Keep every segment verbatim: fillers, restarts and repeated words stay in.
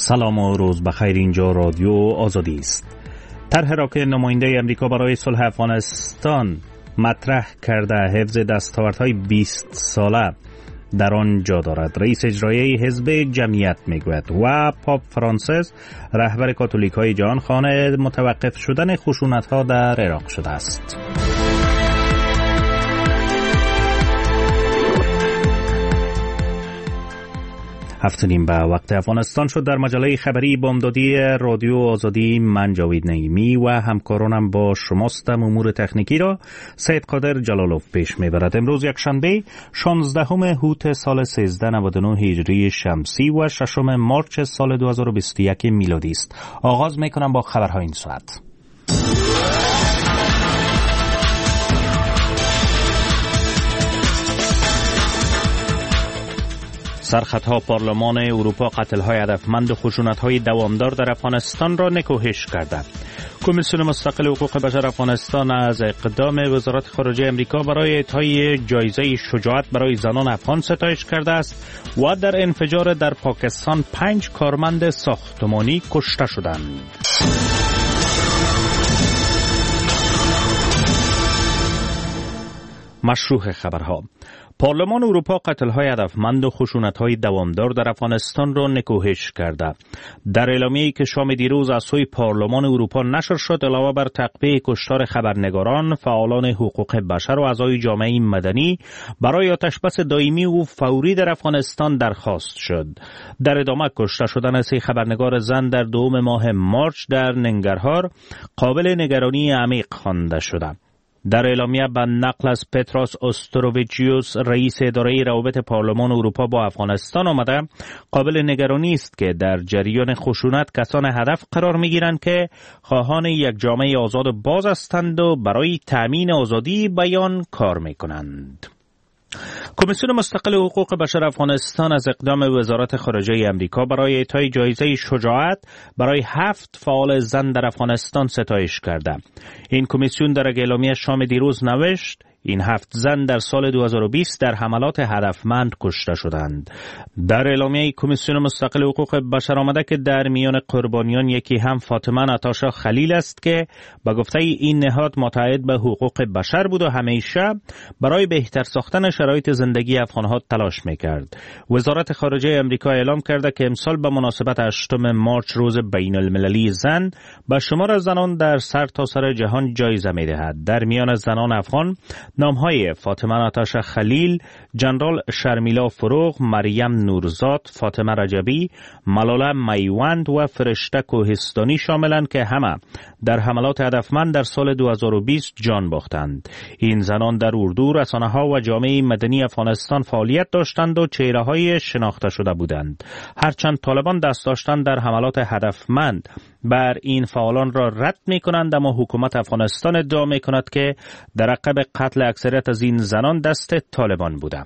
سلام و روز بخیر. اینجا رادیو آزادی است. طرح را که نماینده امریکا برای صلح افغانستان مطرح کرده حفظ دستاوردهای بیست ساله در آن جا دارد. رئیس اجرایی حزب جمعیت میگوید و پاپ فرانسیس رهبر کاتولیک های جهان خانه متوقف شدن خشونت ها در عراق شده است. هفت نیم به وقت افغانستان شد. در مجله خبری بامدادی رادیو آزادی من جاوید نعیمی و همکارانم با شماستم. امور تکنیکی را سید قادر جلالوف پیش میبرد. امروز یک شنبه شانزدهم هوت سال سیزده نود و نه هجری شمسی و ششم مارچ سال دو هزار و بیست و یک میلادی است. آغاز میکنم با خبرهای این ساعت. سرخطها پارلمان اروپا قتل‌های هدفمند و خشونت‌های دوامدار در افغانستان را نکوهش کرده. کمیسیون مستقل حقوق بشر افغانستان از اقدام وزارت خارجه امریکا برای اعطای جایزه شجاعت برای زنان افغان ستایش کرده است و در انفجار در پاکستان پنج کارمند ساختمانی کشته شدند. مشروع خبرها. پارلمان اروپا قتل‌های هدفمند و خشونت‌های دوامدار در افغانستان را نکوهش کرده. در اعلامیه‌ای که شام دیروز از سوی پارلمان اروپا نشر شد، علاوه بر تعقیب کشتار خبرنگاران، فعالان حقوق بشر و اعضای جامعه مدنی برای آتشبس دائمی و فوری در افغانستان درخواست شد. در ادامه کشته شدن سه خبرنگار زن در دوم ماه مارچ در ننگرهار قابل نگرانی عمیق خوانده شده. در اعلامیه به نقل از پتروس استروویچیوس رئیس اداره روابط پارلمان اروپا با افغانستان آمده، قابل نگرانی است که در جریان خشونت کسان هدف قرار می‌گیرند که خواهان یک جامعه آزاد و باز هستند و برای تأمین آزادی بیان کار می‌کنند. کمیسیون مستقل حقوق بشر افغانستان از اقدام وزارت خارجه امریکا برای اعطای جایزه شجاعت برای هفت فعال زن در افغانستان ستایش کرده. این کمیسیون در اعلامیه شام دیروز نوشت این هفت زن در سال دو هزار و بیست در حملات هدفمند کشته شدند. در اعلامیه کمیسیون مستقل حقوق بشر آمده که در میان قربانیان یکی هم فاطمه ناتاشا خلیل است که به گفته این نهاد متعهد به حقوق بشر بود و همیشه برای بهتر ساختن شرایط زندگی افغانها تلاش میکرد. وزارت خارجه امریکا اعلام کرده که امسال به مناسبت هشتم مارچ روز بین المللی زن به شمار زنان در سرتاسر جهان جایزه میدهد. در میان زنان افغان نامهای فاطمه ناتاشا خلیل، جنرال شرمیلا فروغ، مریم نورزاد، فاطمه رجبی، ملاله میوند و فرشته کوهستانی شاملند که همه در حملات هدفمند در سال دو هزار و بیست جان باختند. این زنان در اردو، رسانه‌ها و جامعه مدنی افغانستان فعالیت داشتند و چهره‌های شناخته شده بودند. هرچند طالبان دست داشتند در حملات هدفمند بر این فعالان را رد می‌کنند، اما حکومت افغانستان ادعا می‌کند که در عقب قتل اکثریت از این زنان دست طالبان بوده.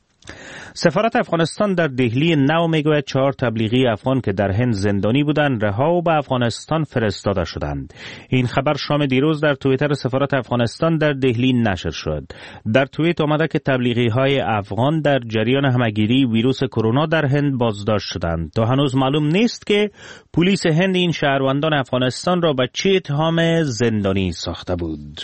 سفارت افغانستان در دهلی نو میگوید چهار تبلیغی افغان که در هند زندانی بودند رها و به افغانستان فرستاده شدند. این خبر شام دیروز در توییتر سفارت افغانستان در دهلی نشر شد. در توییت آمده که تبلیغی های افغان در جریان همگیری ویروس کرونا در هند بازداشت شدند. تا هنوز معلوم نیست که پلیس هند این شهروندان افغانستان را به چه اتهام زندانی ساخته بود.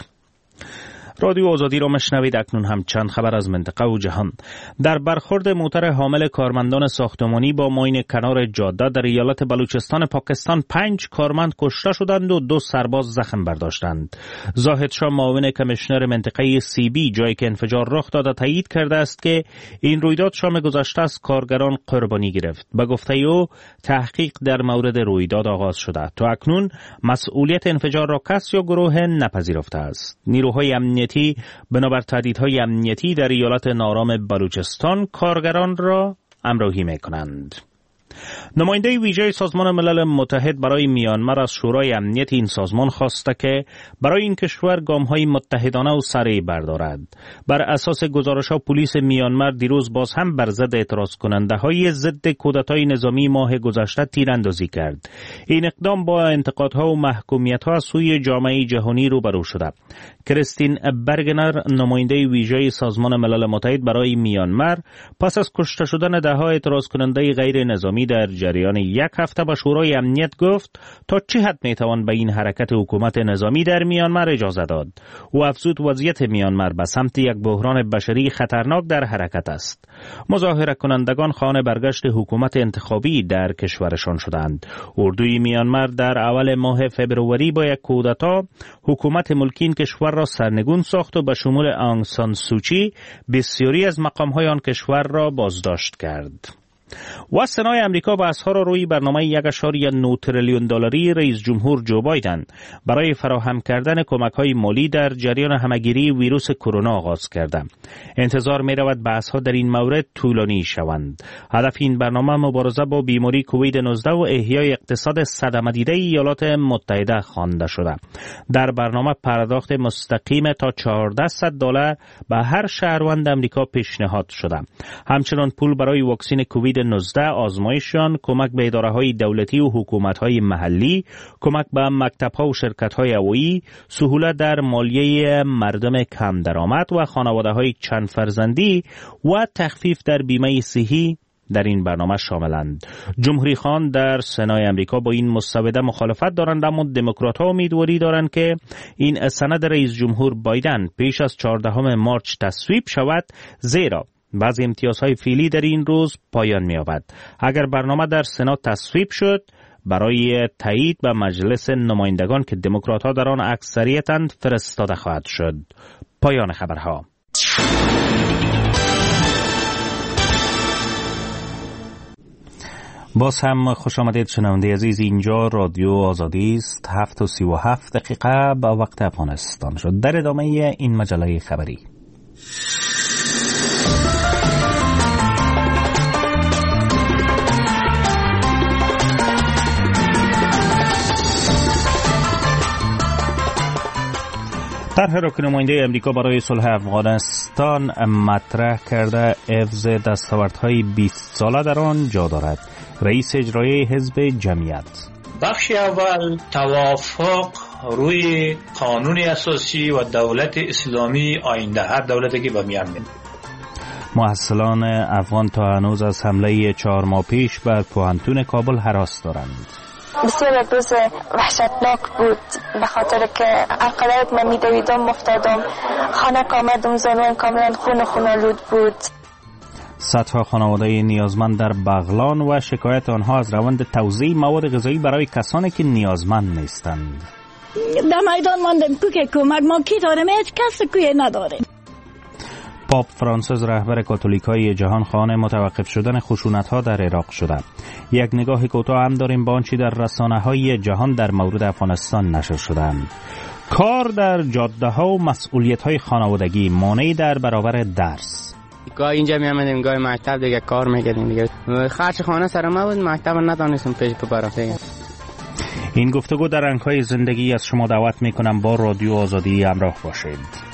رادیو آزادی را مشنوید. اکنون هم چند خبر از منطقه و جهان. در برخورد موتر حامل کارمندان ساختمانی با ماین کنار جاده در ایالت بلوچستان پاکستان پنج کارمند کشته شدند و دو سرباز زخم برداشتند. زاهد شاه معاون کمیشنر منطقه سی بی جایی که انفجار رخ داده تایید کرده است که این رویداد شام گذشته از کارگران قربانی گرفت. به گفته او تحقیق در مورد رویداد آغاز شده. تا اکنون مسئولیت انفجار را کس یا گروه نپذیرفته است. نیروهای امنیتی بنابر تهدیدهای امنیتی در ایالت نارام بلوچستان کارگران را همراهی می‌کنند. نماینده ویژه سازمان ملل متحد برای میانمار از شورای امنیت این سازمان خواسته که برای این کشور گام‌های متحدانه و سریع بردارد. بر اساس گزارش‌ها پلیس میانمار دیروز باز هم بر ضد اعتراض کننده‌های ضد کودتای نظامی ماه گذشته تیراندازی کرد. این اقدام با انتقادها و محکومیت‌ها از سوی جامعه جهانی روبرو شده. کریستین برگنر نماینده ویژه سازمان ملل متحد برای میانمار پس از کشته شدن ده‌ها اعتراض کننده غیر نظامی اسلامی در جریان یک هفته به شورای امنیت گفت تا چه حد میتوان به این حرکت حکومت نظامی در میانمار اجازه داد. او افزود وضعیت میانمار به سمت یک بحران بشری خطرناک در حرکت است. مظاهره کنندگان خانه برگشت حکومت انتخابی در کشورشان شدند. اردوی میانمار در اول ماه فبروری با یک کودتا حکومت ملکی کشور را سرنگون ساخت و به شمول آنگ سان سوچی بسیاری از مقام‌های آن کشور را بازداشت کرد. و سنای امریکا بحث‌ها را روی برنامه یک ممیز نه تریلیون دلاری رئیس جمهور جو بایدن برای فراهم کردن کمک‌های مالی در جریان همه‌گیری ویروس کرونا آغاز کرده. انتظار می‌رود بحث‌ها در این مورد طولانی شوند. هدف این برنامه مبارزه با بیماری کووید نوزده و احیای اقتصاد صدمه دیده ایالات متحده خوانده شده. در برنامه پرداخت مستقیم تا چهارصد دلار به هر شهروند امریکا پیشنهاد شده. همچنین پول برای واکسن کووید نوزده، آزمایشان، کمک به اداره‌های دولتی و حکومت‌های محلی، کمک به مکتب‌ها و شرکت‌های هوایی، سهولت در مالیه مردم کم درآمد و خانواده‌های چند فرزندی و تخفیف در بیمه صحی در این برنامه شاملند. جمهوری خان در سنای امریکا با این مسوده مخالفت دارند، اما دموکرات‌ها امیدواری دارند که این سند رئیس جمهور بایدن پیش از چهاردهم مارچ تصویب شود، زیرا بعضی امتیازهای فعلی در این روز پایان می‌یابد. اگر برنامه در سنا تصویب شد، برای تایید به مجلس نمایندگان که دموکرات‌ها در آن اکثریتند فرستاده خواهد شد. پایان خبرها. باز هم خوش آمدید شنونده عزیز، اینجا رادیو آزادی است. هفت و سی و هفت دقیقه به وقت افغانستان شد. در ادامه این مجله خبری طرح را که نماینده امریکا برای صلح افغانستان مطرح کرده حفظ دستاوردهای بیست ساله در آن جا دارد. رئیس اجرایی حزب جمعیت: بخش اول توافق روی قانون اساسی و دولت اسلامی آینده هر دولتی که به میان میاد. محصلان افغان تا هنوز از حمله چهار ماه پیش بر پوهنتون کابل هراس دارند. بسیار روز وحشتناک بود، به خاطر که عقلایت من میدویدم مفتادم، خانه کامدم، زمین کاملا خون خون آلود بود. صدها خانواده نیازمند در بغلان و شکایت آنها از روند توزیع مواد غذایی برای کسانی که نیازمند نیستند. در میدان ماندیم که کمک ما کی داریم؟ هیچ کس کوی نداریم. پاپ فرانسیس رهبر کاتولیکای جهان خواهان متوقف شدن خشونت‌ها در عراق شده. یک نگاه کوتاه هم داریم به آنچه در رسانه‌های جهان در مورد افغانستان نشر شدند. کار در جاده‌ها و مسئولیت‌های خانوادگی مانعی در برابر درس. گاه اینجا میامدیم، گاه مکتب دیگه کار میکردیم دیگه. خرج خانه سر ما بود، مکتب ندانستم پیش ببرم. این گفتگو در رنگ‌های زندگی از شما دعوت می‌کنم با رادیو آزادی همراه باشید.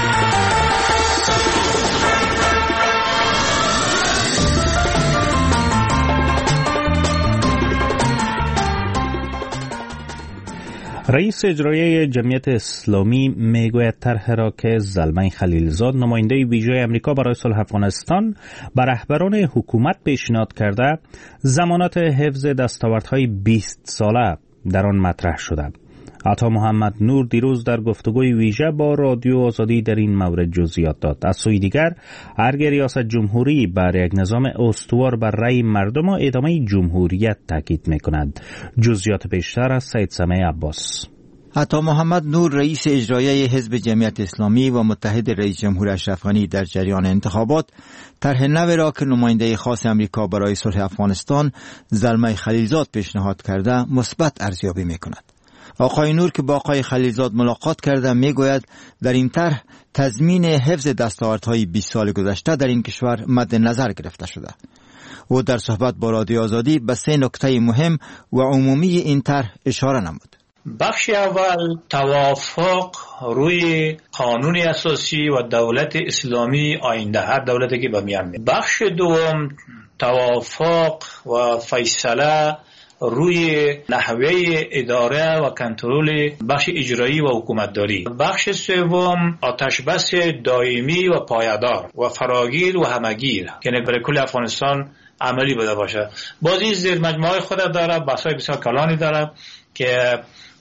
رئیس اجرایی جمعیت اسلامی میگوید طرح را که زلمه خلیلزاد نماینده ویژه امریکا برای صلح افغانستان بر رهبران حکومت پیشنهاد کرده، ضمانت حفظ دستاوردهای بیست ساله در آن مطرح شده. عطا محمد نور دیروز در گفتگوی ویژه با رادیو آزادی در این مورد جزئیات داد. از سوی دیگر ارگ ریاست جمهوری بر یک نظام استوار بر رأی مردم و ادامه جمهوریت تاکید می‌کند. جزئیات بیشتر از سید سمیع عباس. عطا محمد نور رئیس اجرایی حزب جمعیت اسلامی و متحد رئیس جمهور اشرف غنی در جریان انتخابات طرح نوی را که نماینده خاص امریکا برای صلح افغانستان زلمه خلیلزاد پیشنهاد کرده مثبت ارزیابی می‌کند. آقای نور که با آقای خلیلزاد ملاقات کرده میگوید در این طرح تضمین حفظ دستاوردهای بیست سال گذشته در این کشور مد نظر گرفته شده. او در صحبت با رادیو آزادی به سه نکته مهم و عمومی این طرح اشاره نمود. بخش اول توافق روی قانون اساسی و دولت اسلامی آینده هر دولتی که به میان میاد. بخش دوم توافق و فیصله روی نحوه اداره و کنترل بخش اجرایی و حکومتداری. بخش سوم آتشبس دائمی و پایدار و فراگیر و همگیر، یعنی برای کل افغانستان عملی بوده باشه. بازی زیر مجموعه خود داره، بحث‌های بسیار کلانی داره که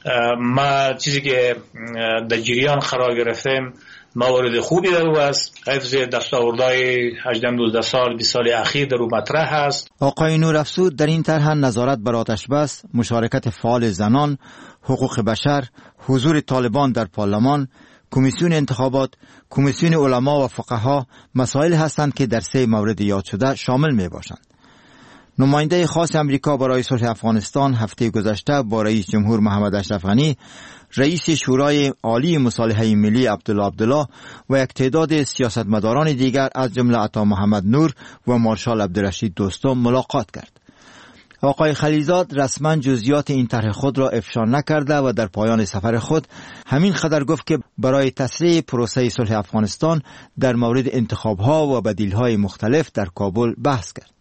ما چیزی که در جریان قرار گرفتیم موارد خوبی در او است. حفظ دستاوردهای هجده نوزده سال بیست سال اخیر در او مطرح است. آقای نورافزود در این طرح نظارت بر آتش بس، مشارکت فعال زنان، حقوق بشر، حضور طالبان در پارلمان، کمیسیون انتخابات، کمیسیون علما و فقها مسائل هستند که در سه مورد یاد شده شامل می باشند. نماینده خاص امریکا برای صلح افغانستان هفته گذشته با رئیس جمهور محمد اشرف غنی، رئیس شورای عالی مصالحه ملی عبدالله عبدالله و یک تعداد سیاستمداران دیگر از جمله عطا محمد نور و مارشال عبدالرشید دوستم ملاقات کرد. آقای خلیلزاد رسما جزئیات این طرح خود را افشا نکرده و در پایان سفر خود همین قدر گفت که برای تسریع پروسه صلح افغانستان در مورد انتخاب‌ها و بدیل‌های مختلف در کابل بحث کرد.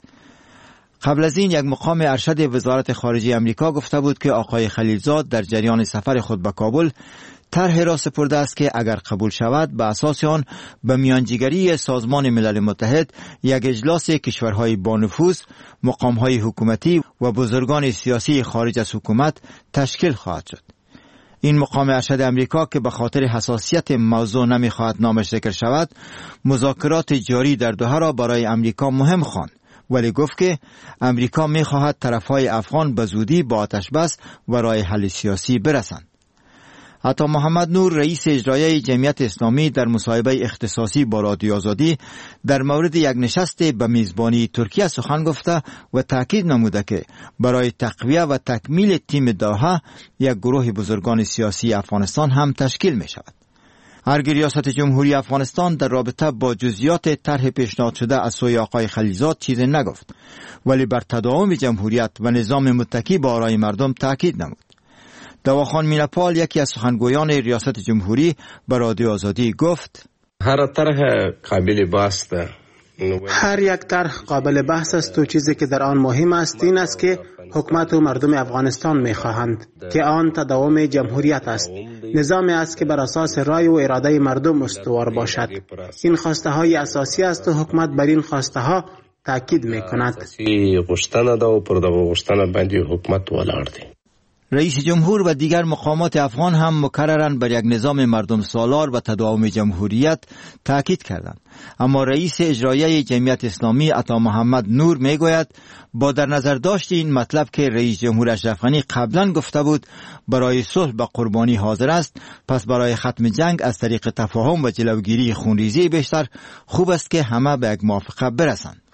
قبل از این یک مقام ارشد وزارت خارجه امریکا گفته بود که آقای خلیلزاد در جریان سفر خود به کابل طرح را سپرده است که اگر قبول شود به اساس آن به میانجیگری سازمان ملل متحد یک اجلاس کشورهای با نفوذ، مقامهای حکومتی و بزرگان سیاسی خارج از حکومت تشکیل خواهد شد. این مقام ارشد امریکا که به خاطر حساسیت موضوع نمیخواهد نامش ذکر شود، مذاکرات جاری در دوحه را برای امریکا مهم خواند، ولی گفت که امریکا میخواهد طرفهای افغان به زودی با آتش بس و راه حل سیاسی برسند. عطا محمد نور رئیس اجرایی جمعیت اسلامی در مصاحبه اختصاصی با رادیو آزادی در مورد یک نشست به میزبانی ترکیه سخن گفته و تاکید نموده که برای تقویه و تکمیل تیم دوحه یک گروه بزرگان سیاسی افغانستان هم تشکیل می شود. هرگاه ریاست جمهوری افغانستان در رابطه با جزئیات طرح پیشنهاد شده از سوی آقای خلیلزاد چیزی نگفت، ولی بر تداوم جمهوریت و نظام متکی به آرای مردم تاکید نمود. دواخان مینپال یکی از سخنگویان ریاست جمهوری به رادیو آزادی گفت: هر طرح قابل بحث است. هر یک طرح قابل بحث است و چیزی که در آن مهم است این است که حکومت و مردم افغانستان می‌خواهند که آن تداوم جمهوریت است، نظامی است که بر اساس رای و اراده مردم استوار باشد. این خواسته های اساسی است و حکومت بر این خواسته ها تاکید می‌کند. غوښتنه ده او پر دغه غوښتنه باندې حکومت ولاړ دی. رئیس جمهور و دیگر مقامات افغان هم مکرراً بر یک نظام مردم سالار و تداوم جمهوریت تاکید کردند، اما رئیس اجرایی جمعیت اسلامی عطا محمد نور میگوید با در نظر داشت این مطلب که رئیس جمهور اشرف غنی قبلا گفته بود برای صلح به قربانی حاضر است، پس برای ختم جنگ از طریق تفاهم و جلوگیری خونریزی بیشتر خوب است که همه به یک موافقه برسند.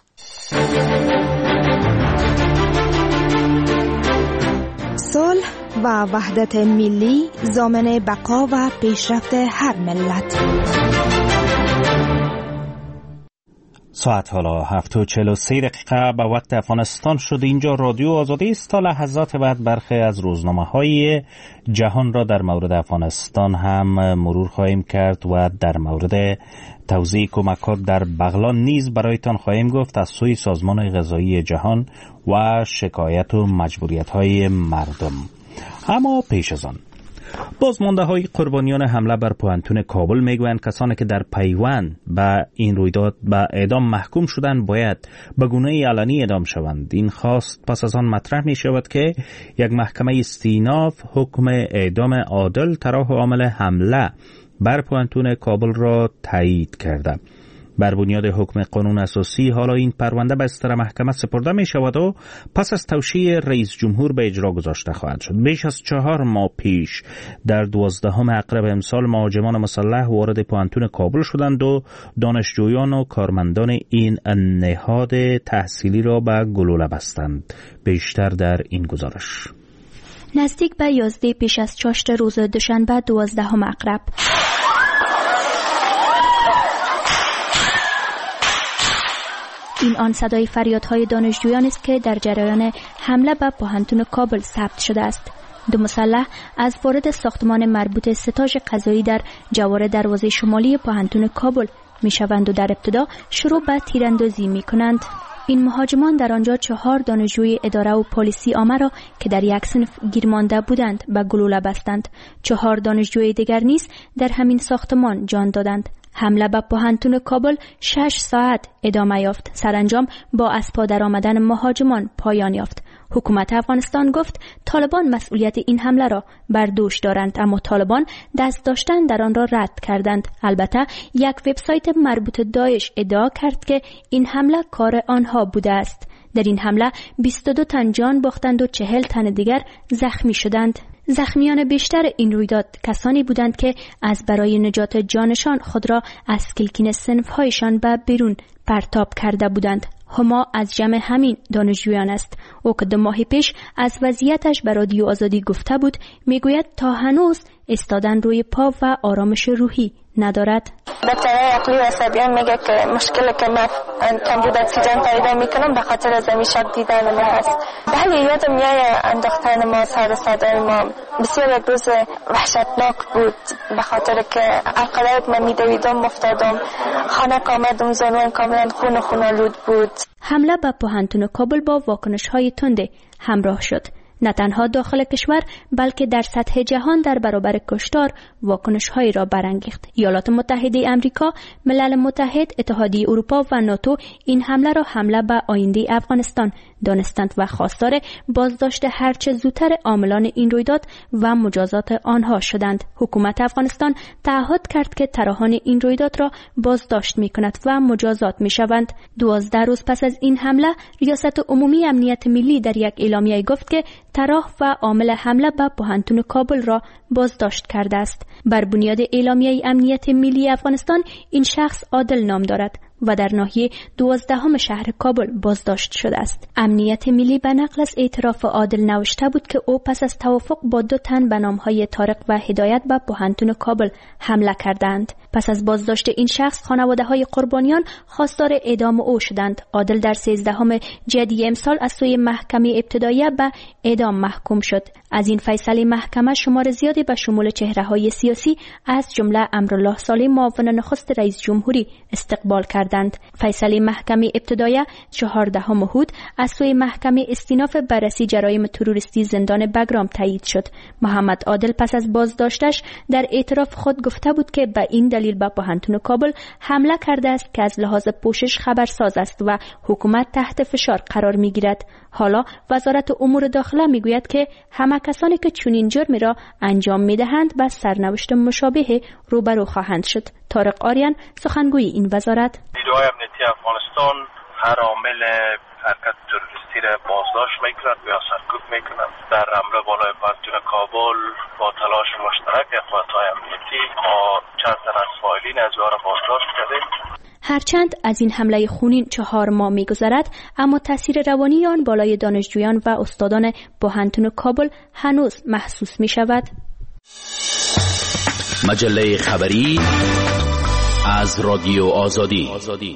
صلح و وحدت ملی ضامن بقا و پیشرفت هر ملت. ساعت حالا هفت و چهل و سه دقیقه به وقت افغانستان شد. اینجا رادیو آزادی است. تا لحظات بعد برخی از روزنامه های جهان را در مورد افغانستان هم مرور خواهیم کرد و در مورد توزیع کمکات در بغلان نیز برایتان خواهیم گفت از سوی سازمان غذایی جهان و شکایت و مجبوریت های مردم. اما پیش از آن بازمانده های قربانیان حمله بر پوهنتون کابل میگویند کسانی که در پیوند به این رویداد به اعدام محکوم شدند باید به گونه علنی اعدام شوند. این خواست پس از آن مطرح می شود که یک محکمه استیناف حکم اعدام عادل طرح عامل حمله بر پوهنتون کابل را تایید کرده. بر بنیاد حکم قانون اساسی حالا این پرونده به استر محکمه سپرده می شود و پس از توشیح رئیس جمهور به اجرا گذاشته خواهد شد. بیش از چهار ماه پیش در دوازدهم اکتبر امسال مهاجمان مسلح وارد پوهنتون کابل شدند و دانشجویان و کارمندان این نهاد تحصیلی را به گلوله بستند. بیشتر در این گزارش. نزدیک به یازده پیش از چاشت روز دوشنبه دوازدهم اکتبر این آن صدای فریادهای دانشجویان است که در جریان حمله به پوهنتون کابل ثبت شده است. دو مسلح از وارد ساختمان مربوط ستاژ قضایی در جوار دروازه شمالی پوهنتون کابل می شوند و در ابتدا شروع به تیراندازی می کنند. این مهاجمان در آنجا چهار دانشجوی اداره و پلیسی عامه را که در یک صنف گیر مانده بودند به گلوله بستند. چهار دانشجوی دیگر نیز در همین ساختمان جان دادند. حمله به پوهنتون کابل شش ساعت ادامه یافت. سرانجام با از پا درآمدن مهاجمان پایان یافت. حکومت افغانستان گفت طالبان مسئولیت این حمله را بر دوش دارند، اما طالبان دست داشتن در آن را رد کردند. البته یک وبسایت مربوط داعش ادعا کرد که این حمله کار آنها بوده است. در این حمله بیست و دو تن جان باختند و چهل تن دیگر زخمی شدند. زخمیان بیشتر این رویداد کسانی بودند که از برای نجات جانشان خود را از کلکین صنف‌هایشان به بیرون پرتاب کرده بودند. هما از جمع همین دانشجویان است. او که دو ماه پیش از وضعیتش به رادیو آزادی گفته بود، میگوید تا هنوز ایستادن روی پا و آرامش روحی ندارد. دکترای عقلی و عصبیان میگه که مشکلی که من کمبود اکسیژن پیدا میکنم به خاطر از این شک دیدن ما هست. بله یادم میاد انداختن ما سر صدای ما بسیار یک روز وحشتناک بود، به خاطر که عقلایت من میدویدم افتادم، خانه آمدم زانوان کاملا خون خون آلود بود. حمله به پوهنتون کابل با واکنش های تنده همراه شد. نه تنها داخل کشور بلکه در سطح جهان در برابر کشتار واکنش‌هایی را برانگیخت. ایالات متحده آمریکا، ملل متحد، اتحادیه اروپا و ناتو این حمله را حمله به آینده افغانستان دانستند و خواستار بازداشت هرچه زودتر عاملان این رویداد و مجازات آنها شدند. حکومت افغانستان تعهد کرد که طراحان این رویداد را بازداشت می‌کند و مجازات می‌شوند. دوازده روز پس از این حمله، ریاست عمومی امنیت ملی در یک اعلامیه گفت که طراح و عامل حمله به پوهنتون کابل را بازداشت کرده است. بر بنیاد اعلامیه امنیت ملی افغانستان این شخص عادل نام دارد و در ناحیه دوازدهم شهر کابل بازداشت شده است. امنیت ملی به نقل از اعتراف عادل نوشته بود که او پس از توافق با دو تن به نامهای طارق و هدایت به پوهنتون کابل حمله کردند. پس از بازداشت این شخص خانواده‌های قربانیان خواستار اعدام او شدند. عادل در سیزدهم جدی امسال از سوی محکمه ابتداییه به اعدام محکوم شد. از این فیصله محکمه شمار زیادی به شمول چهره‌های سیاسی از جمله امرالله صالح معاون نخست رئیس جمهوری استقبال کردند. فیصله محکمه ابتداییه چهاردهم هود از سوی محکمه استیناف بررسی جرایم تروریستی زندان بگرام تایید شد. محمد عادل پس از بازداشتش در اعتراف خود گفته بود که به این دلیل به پوهنتون کابل حمله کرده است که از لحاظ پوشش خبرساز است و حکومت تحت فشار قرار می‌گیرد. حالا وزارت امور داخله میگوید که همه کسانی که چنین جرمی را انجام میدهند با سرنوشت مشابه روبرو خواهند شد. طارق آریان سخنگوی این وزارت: نیروهای امنیتی افغانستان هر عامل حرکت تروریستی را بازداشت میکنند یا سرکوب میکنند. در حمله بالای پوهنتون کابل با تلاش مشترک قوات‌های امنیتی ما چند تن از فاعلین از را بازداشت کردیم. هرچند از این حمله خونین چهار ماه می‌گذرد، اما تاثیر روانی آن بالای دانشجویان و استادان پوهنتون کابل هنوز محسوس می‌شود. مجله خبری از رادیو آزادی.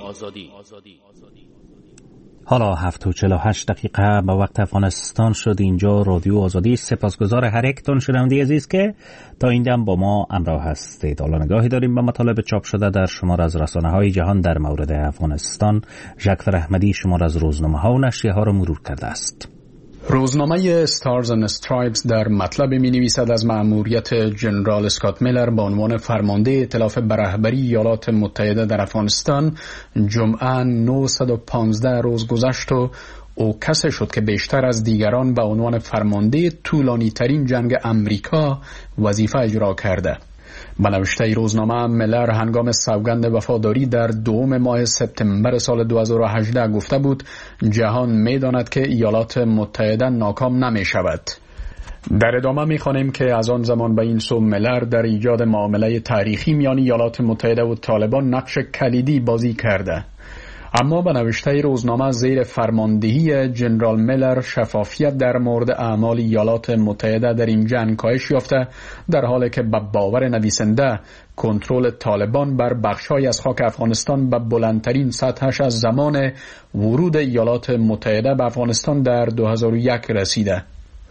حالا هفت و چهل و هشت دقیقه به وقت افغانستان شد. اینجا رادیو آزادی. سپاسگزار هر یکتون شنونده عزیز که تا این دم با ما همراه هستید. حالا نگاهی داریم به مطالب چاپ شده در شمار از رسانه‌های جهان در مورد افغانستان. ژاکفر احمدی شمار از روزنامه‌ها و نشریه‌ها را مرور کرده است. روزنامه استارز اند استرایپس در مطلب می نویسد از مأموریت جنرال اسکات میلر به عنوان فرمانده ائتلاف به رهبری ایالات متحده در افغانستان جمعه نهصد و پانزده روز گذشت و او کسی شد که بیشتر از دیگران به عنوان فرمانده طولانی ترین جنگ امریکا وظیفه اجرا کرده. به نوشته روزنامه، میلر هنگام سوگند وفاداری در دوم ماه سپتامبر سال دو هزار و هجده گفته بود جهان می‌داند که ایالات متحده ناکام نمی‌شود. در ادامه می‌خوانیم که از آن زمان به این سو میلر در ایجاد معامله تاریخی میان ایالات متحده و طالبان نقش کلیدی بازی کرده. اما به نوشته روزنامه زیر فرماندهی جنرال میلر شفافیت در مورد اعمال ایالات متحده در این جنگ کاهش یافته، در حالی که به باور نویسنده کنترل طالبان بر بخش‌های از خاک افغانستان به بلندترین سطحش از زمان ورود ایالات متحده به افغانستان در دو هزار و یک رسیده.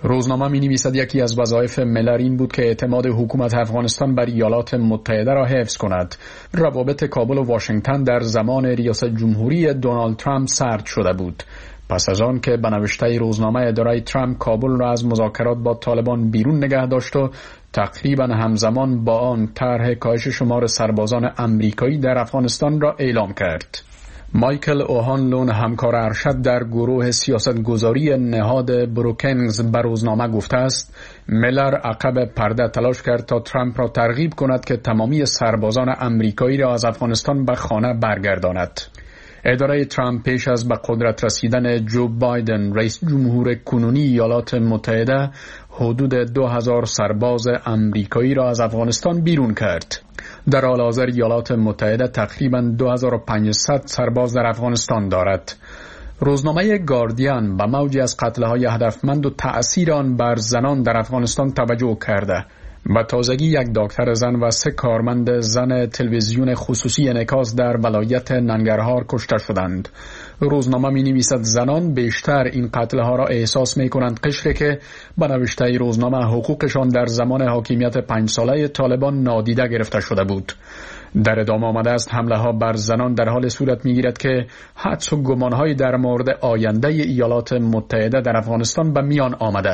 روزنامه می نویسد یکی از وظایف ملر این بود که اعتماد حکومت افغانستان بر ایالات متحده را حفظ کند. روابط کابل و واشنگتن در زمان ریاست جمهوری دونالد ترامپ سرد شده بود. پس از آن که به نوشته روزنامه اداره ترامپ کابل را از مذاکرات با طالبان بیرون نگه داشت و تقریبا همزمان با آن طرح کاهش شمار سربازان امریکایی در افغانستان را اعلام کرد. مایکل اوهانلون، همکار ارشد در گروه سیاستگذاری نهاد بروکنز، به روزنامه گفته است ملر عقب پرده تلاش کرد تا ترامپ را ترغیب کند که تمامی سربازان امریکایی را از افغانستان به خانه برگرداند. اداره ترامپ پیش از به قدرت رسیدن جو بایدن رئیس جمهور کنونی ایالات متحده حدود دو هزار سرباز امریکایی را از افغانستان بیرون کرد. در حال حاضر ایالات متحده تقریباً دو هزار و پانصد سرباز در افغانستان دارد. روزنامه گاردین به موجی از قتل‌های هدفمند و تأثیر آن بر زنان در افغانستان توجه کرده. به تازگی یک دکتر زن و سه کارمند زن تلویزیون خصوصی انعکاس در ولایت ننگرهار کشته شدند. روزنامه می نویسد زنان بیشتر این قتل‌ها را احساس می کنند قشری که به نوشته روزنامه حقوقشان در زمان حاکمیت پنج ساله طالبان نادیده گرفته شده بود. در ادامه آمده است حمله ها بر زنان در حال صورت می گیرد که حدس و گمان‌های در مورد آینده ایالات متحده در افغانستان به میان آمده.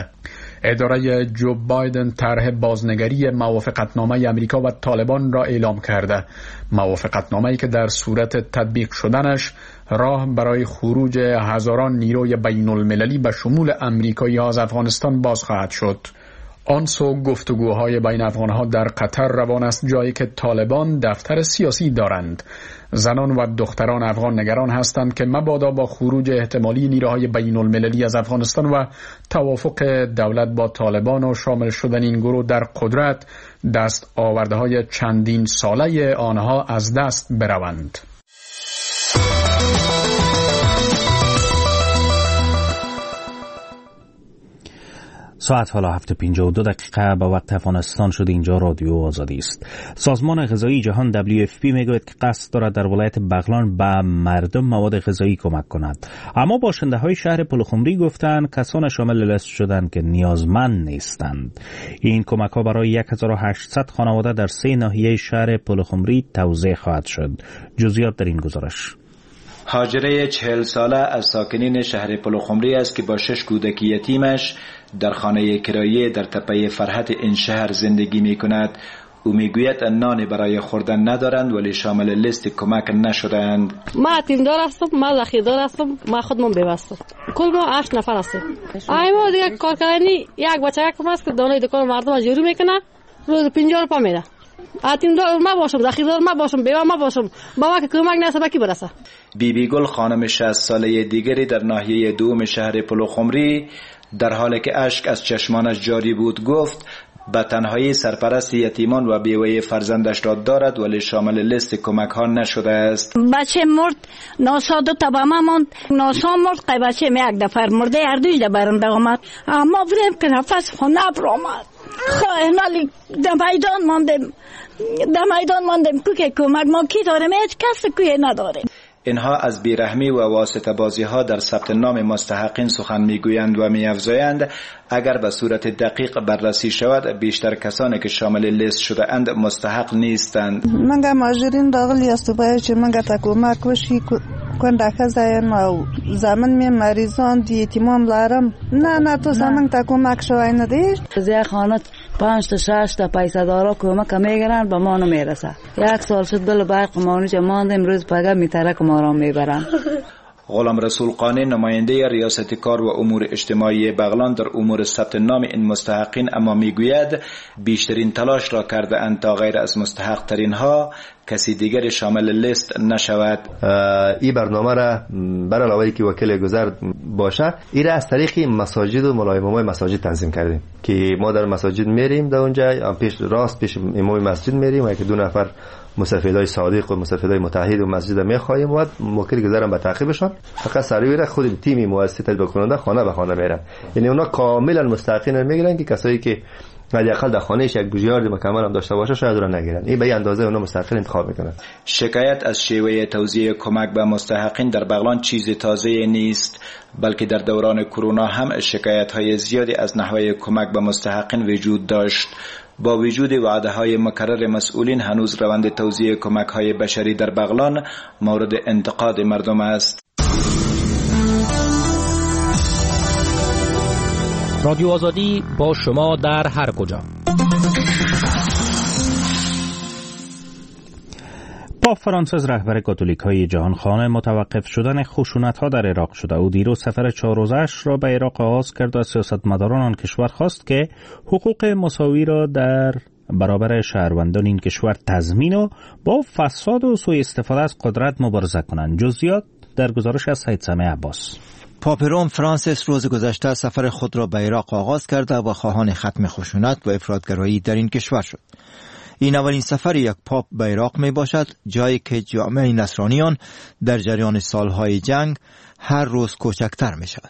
اداره جو بایدن طرح بازنگری موافقتنامه امریکا و طالبان را اعلام کرده. موافقتنامه‌ای که در صورت تطبیق شدنش راه برای خروج هزاران نیروی بین المللی به شمول امریکایی از افغانستان باز خواهد شد. آن سو گفتگوهای بین افغانها در قطر روان است، جایی که طالبان دفتر سیاسی دارند. زنان و دختران افغان نگران هستند که مبادا با خروج احتمالی نیروهای بین المللی از افغانستان و توافق دولت با طالبان و شامل شدن این گروه در قدرت دست آورده های چندین ساله آنها از دست بروند. ساعت حالا هفت پنجاه و دو دقیقه به وقت افغانستان شده. اینجا رادیو آزادی است. سازمان غذایی جهان دبلیو اف پی میگوید که قصد دارد در ولایت بغلان به مردم مواد غذایی کمک کند، اما باشنده های شهر پلخمری گفتند کسان شامل لیست شدند که نیازمند نیستند. این کمک ها برای هزار و هشتصد خانواده در سه ناحیه شهر پلخمری توزیع خواهد شد. جزئیات در این گزارش. هاجره چهل ساله از ساکنین شهر پلخمری است که با شش کودک یتیمش در خانه کرایه در تپه فرحت این شهر زندگی می کند. او می گوید نان برای خوردن ندارند ولی شامل لیست کمک نشدند. ما تیمدار هستم، ما ذخیردار هستم، ما خودمون بیوستم. کل ما هشت نفر هستیم. ایما دیگه کارکنی یک بچه یکم هست که دانه دکان مردم جوری میکنه، روز پنجاه روپیه میده. تیمدار ما باشم، ذخیردار ما باشم، بیوه ما باشم، بابا که کمک نسه با کی برسه. بی بی گل خانم شصت ساله دیگری در ناحیه دوم شهر پلخمری در حالی که اشک از چشمانش جاری بود گفت به تنهایی سرپرست یتیمان و بیوه فرزندش را دارد ولی شامل لیست کمک ها نشده است. بچه مرد ناسا دو تا با ما ماند، ناسا مرد قی بچه می یک دفر مرده هر دوش ده برنده آمد. اما بریم که نفس خونه برآمد. خواه نالی در میدان ماندیم، در میدان ماندیم که کمک ما کی داریم؟ هیچ کس که نداریم. اینها از بیرحمی و واسطه بازی ها در ثبت نام مستحقین سخن میگویند و میافزایند اگر به صورت دقیق بررسی شود بیشتر کسانی که شامل لیست شده اند مستحق نیستند. منگه ماجرین داغلی است باید چه منگه تا کمک وشی کنده خزاین و زمان می مریضان دیتیمام لارم نه نه تو زمان تا کمک شوی ندیش زی خانت پنج تا شش تا پیسه دارا کمک میگیرن به ما نمیرسه. یک سال شد بل برق مانوچ ماند امروز پگه میترک ما را میبرن. غلام رسول قانی نماینده ریاست کار و امور اجتماعی بغلان در امور ثبت نام این مستحقین اما میگوید بیشترین تلاش را کرده اند تا غیر از مستحق ترین ها کسی دیگر شامل لیست نشود. این برنامه را بر علاوه که وکیل گذر باشه این را از طریق مساجد و ملای امامای مساجد تنظیم کردیم که ما در مساجد میریم در اونجا پیش راست پیش امام مسجد میریم و که دو نفر مستفیدای صادق و مستفیدای متحد و مسجد میخوایم و وکیل گذرم به تعقیبشان فقط سروی را خود تیم مؤسسه تطبیق کننده خانه به خانه میرن. یعنی اونا کاملا مستحقین میگیرن که کسایی که حداقل در خانهش یک بوژیارد مکمل هم داشته باشه شاید را نگیرن. این به این اندازه اونها مستقل انتخاب میکنن. شکایت از شیوه توزیع کمک به مستحقین در بغلان چیز تازه نیست، بلکه در دوران کرونا هم شکایت های زیادی از نحوه کمک به مستحقین وجود داشت. با وجود وعده های مکرر مسئولین هنوز روند توزیع کمک های بشری در بغلان مورد انتقاد مردم است. رادیو آزادی با شما در هر کجا. پاپ فرانسیس رهبر کاتولیک‌های جهانخانه متوقف شدن خشونت‌ها در عراق شده او دیروز سفر چهار روزه‌اش را به عراق آغاز کرد و از سیاستمداران آن کشور خواست که حقوق مساوی را در برابر شهروندان این کشور تضمین و با فساد و سوء استفاده از قدرت مبارزه کنند. جزئیات در گزارش از سید سمیع عباس. پاپ روم فرانسیس روز گذشته سفر خود را به عراق آغاز کرده و خواهان ختم خشونت و افراطگرایی در این کشور شد. این اولین سفر یک پاپ به عراق می باشد، جایی که جامعه نصرانیان در جریان سالهای جنگ هر روز کوچکتر می شود.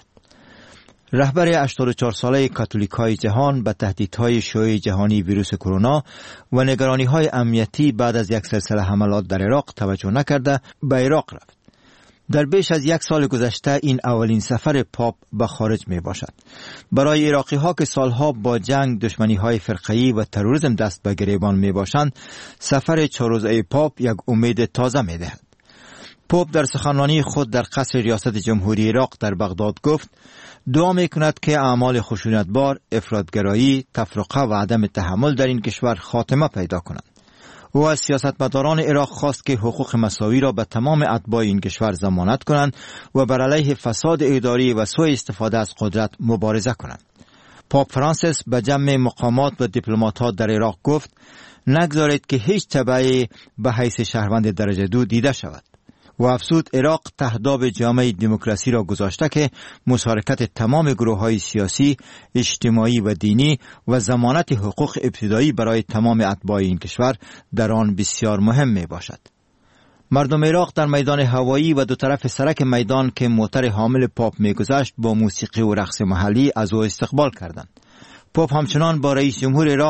رهبر هشتاد و چهار ساله کاتولیک‌های جهان به تهدیدهای شیوع جهانی ویروس کرونا و نگرانی‌های امنیتی بعد از یک سلسله حملات در عراق توجه نکرده به عراق رفت. در بیش از یک سال گذشته این اولین سفر پاپ به خارج می باشد. برای عراقی ها که سالها با جنگ، دشمنی های فرقه‌ای و تروریسم دست به گریبان می باشند، سفر چهار روزه پاپ یک امید تازه می دهد. پاپ در سخنرانی خود در قصر ریاست جمهوری عراق در بغداد گفت دعا می کند که اعمال خشونتبار، افراطگرایی، تفرقه و عدم تحمل در این کشور خاتمه پیدا کنند. او از سیاستمداران عراق خواست که حقوق مساوی را به تمام اتباع این کشور ضمانت کنند و بر علیه فساد اداری و سوء استفاده از قدرت مبارزه کنند. پاپ فرانسیس به جمع مقامات و دیپلمات‌ها در عراق گفت نگذارید که هیچ تبعی به حیث شهروند درجه دو دیده شود. و افزود عراق تهداب جامعه دموکراسی را گذاشته که مشارکت تمام گروه‌های سیاسی، اجتماعی و دینی و ضمانت حقوق ابتدایی برای تمام اتباع این کشور در آن بسیار مهم می باشد. مردم عراق در میدان هوایی و دو طرف سرک میدان که موتر حامل پاپ می‌گذشت با موسیقی و رقص محلی از او استقبال کردند. پاپ همچنان با رئیس جمهور عراق